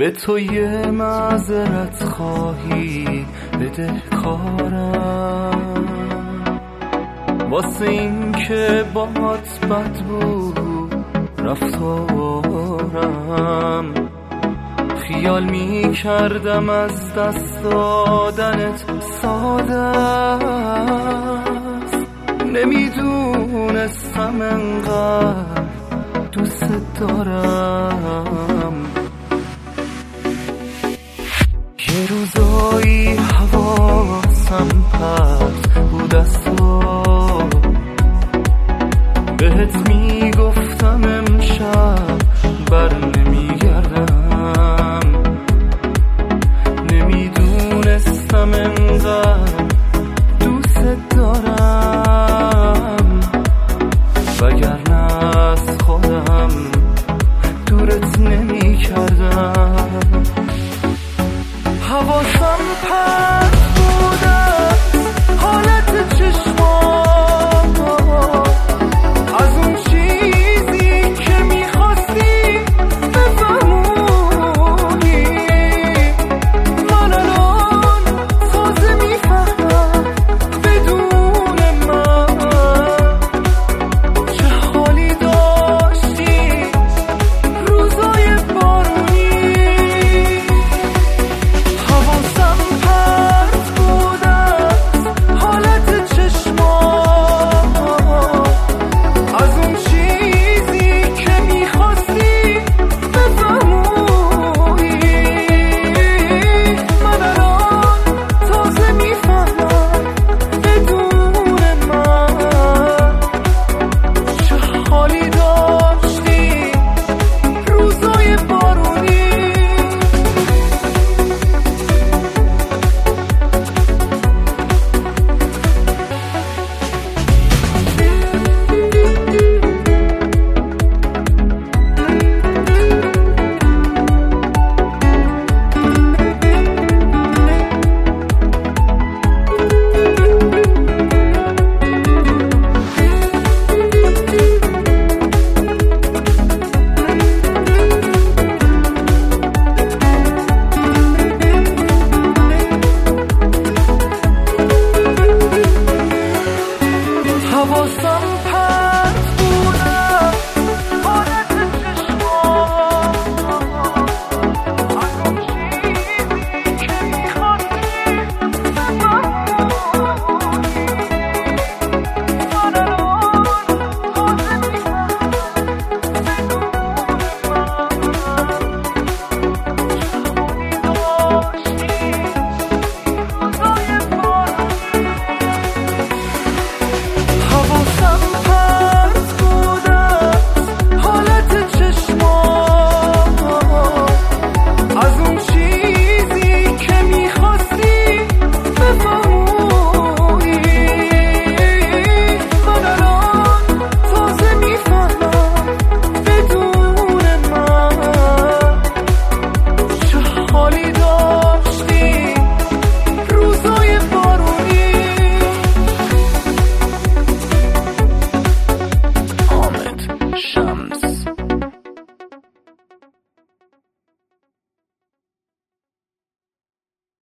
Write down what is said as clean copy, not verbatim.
به تو یه معذرت خواهی بدهکارم، واسه این که باهات بد بود رفتارم. خیال می کردم از دست دادنت ساده است، نمیدونستم انقدر دوست دارم. یه روزایی حواسم پرت بود از تو، بهت میگفتم امشب بر نمیگردم، نمیدونستم انقدر دوست دارم، وگرنه از خودم دورت نمیکردم.